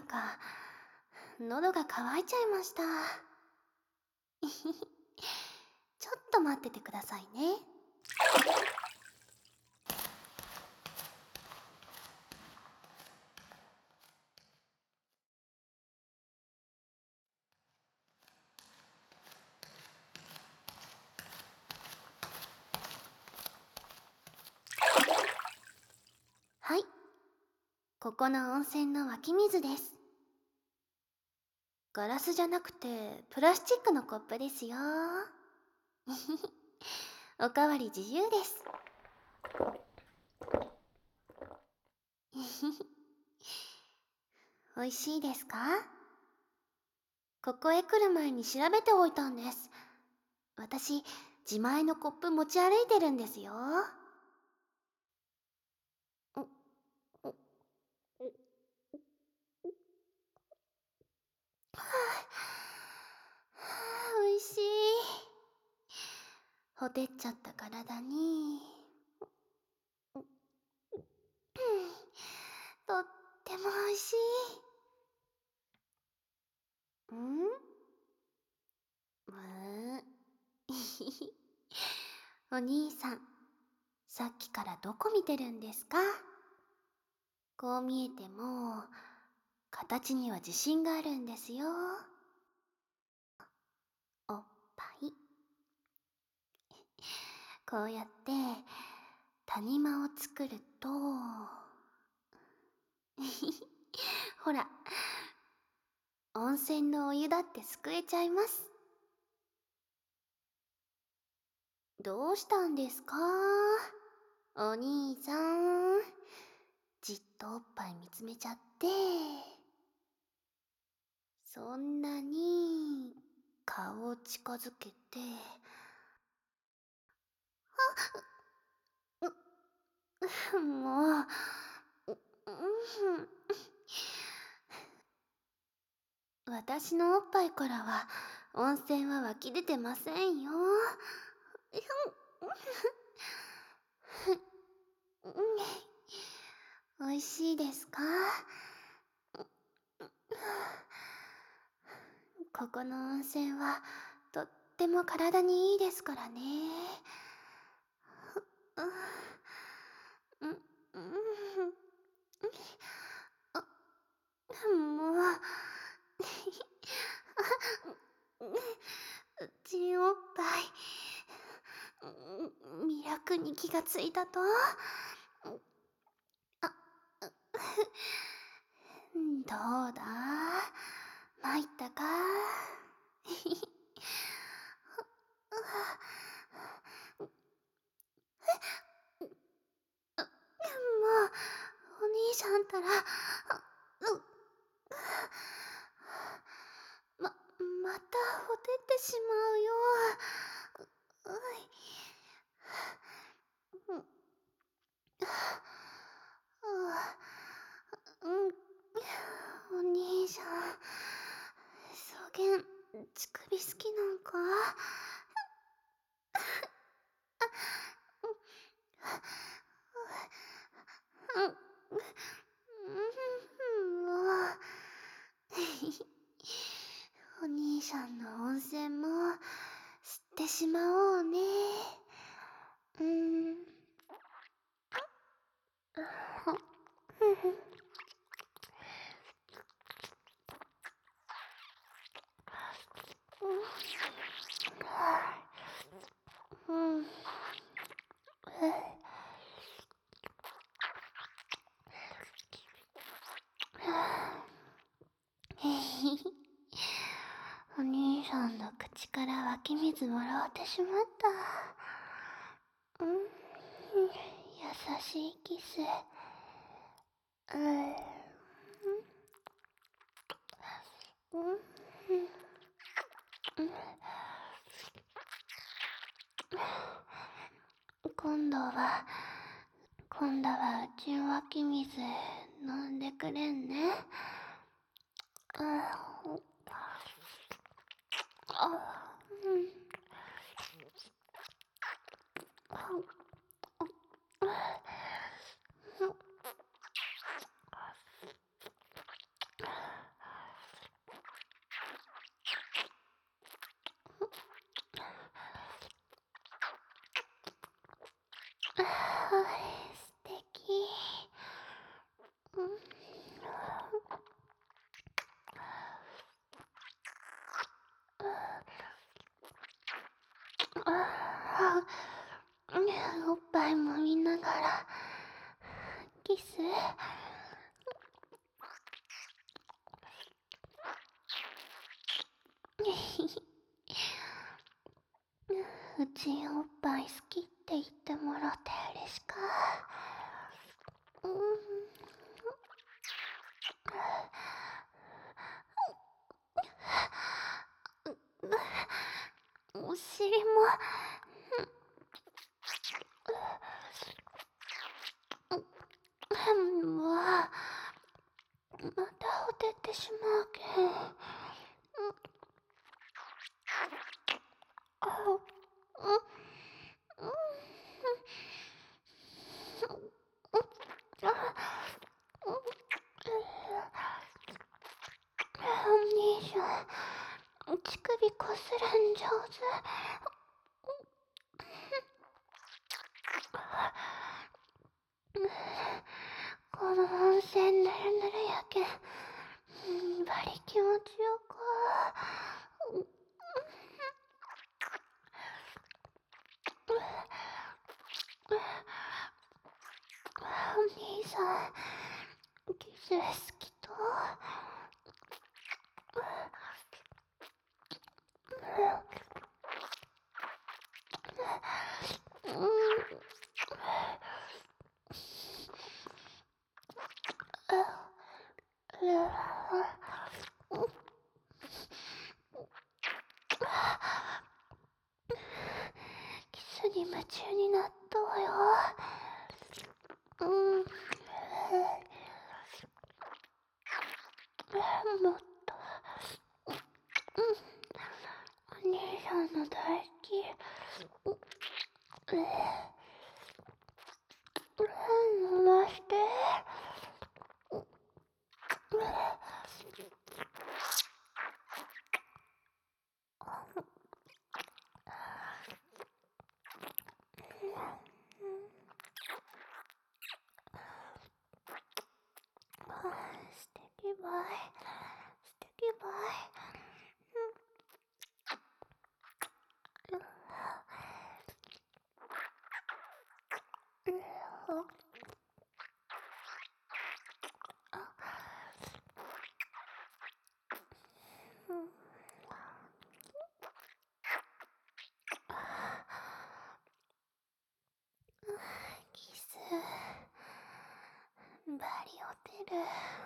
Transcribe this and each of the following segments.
か、喉が渇いちゃいました。ちょっと待っててくださいね。はい。ここの温泉の湧き水です。ガラスじゃなくて、プラスチックのコップですよ。おかわり自由です。美味しいですか？ここへ来る前に調べておいたんです。私、自前のコップ持ち歩いてるんですよ。お、お、美味しい。ほてっちゃった体に、とっても美味しい。お兄さん、さっきからどこ見てるんですか？こう見えても、形には自信があるんですよ。おっぱい。こうやって谷間を作ると、ほら、温泉のお湯だってすくえちゃいます。どうしたんですか、お兄さん。じっとおっぱい見つめちゃって。そんなに顔を近づけて。もう、私のおっぱいからは温泉は湧き出てませんよ。美味しいですか？ここの温泉はとっても体にいいですからね。もう、ちんおっぱい、魅力に気がついたと。あ、どうだ、参ったか。もう、お兄さんたら、またほてってしまうよ。うい。お兄さん、そげん、乳首好きなんか？もう、お兄さんの温泉も吸ってしまおうね。うん。うん。お兄さんの口から湧き水もらってしまった。優しいキス。今度は、今度はうちの湧き水飲んでくれんね。 素敵。うん。あおっぱいもみながらキス。うちおっぱい好きって言ってもらって嬉しか。うん。お尻も。もうまたほてってしまうけん。お兄さん、乳首こするん上手。この温泉ぬるぬるやけん、バリ気持ちよか。お兄さん、キス好きと。キスに夢中になったわよ。もっと。お兄さんの大好き。飲まして。素敵ばい。素敵ばい。キスバリホテル。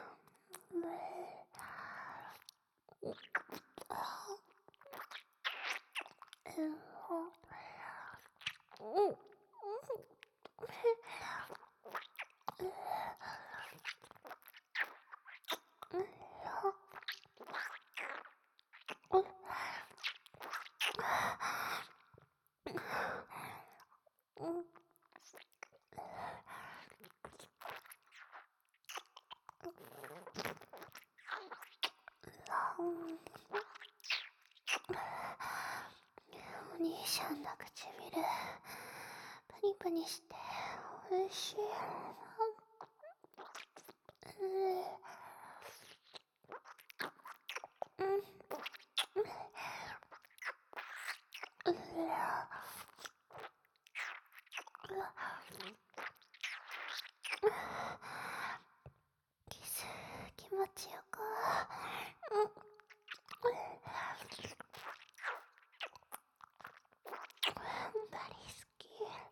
お兄さんの唇プニプニしておいしい。キス気持ちよか。バリ好き。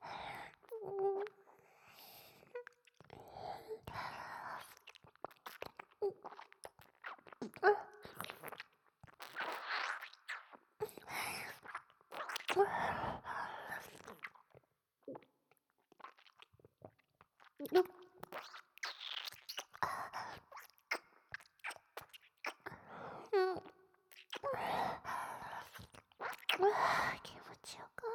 気持ちよか。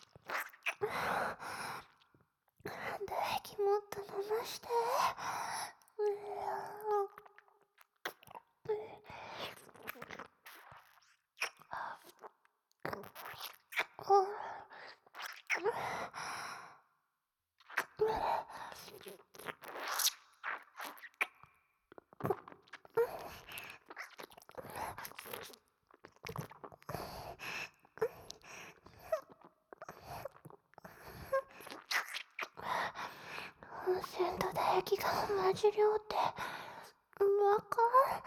唾液もっと飲まして。 分と唾液が混じり合うって、わか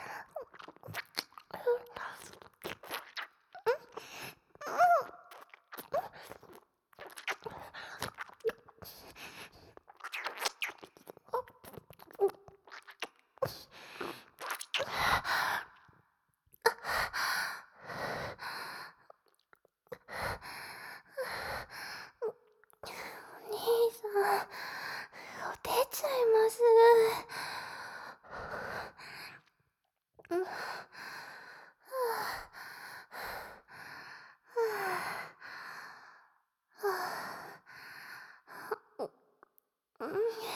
お兄さん、出ちゃいます。うん、はあ、はあ、うん、